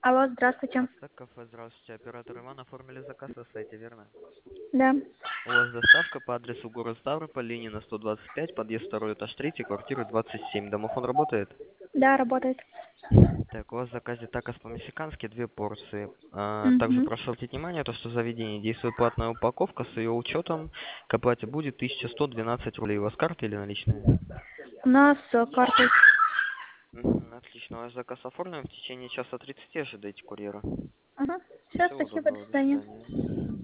Алло, здравствуйте. Ацтек кафе, здравствуйте. Оператор Иван, оформили заказ на сайте, верно? Да. У вас доставка по адресу город Ставрополь, Ленина 125, подъезд 2, этаж 3, квартира 27. Домофон работает? Да, работает. Так, у вас в заказе такос по-мексикански 2 порции. Также Угу. прошу обратить внимание, то, что в заведении действует платная упаковка, с ее учетом к оплате будет 1112 рублей. У вас карта или наличные? У нас карта. Отлично, ваш заказ оформлен. В течение часа 30 ожидайте курьера. Ага. Все, Всего спасибо, до доброго, до свидания. свидания.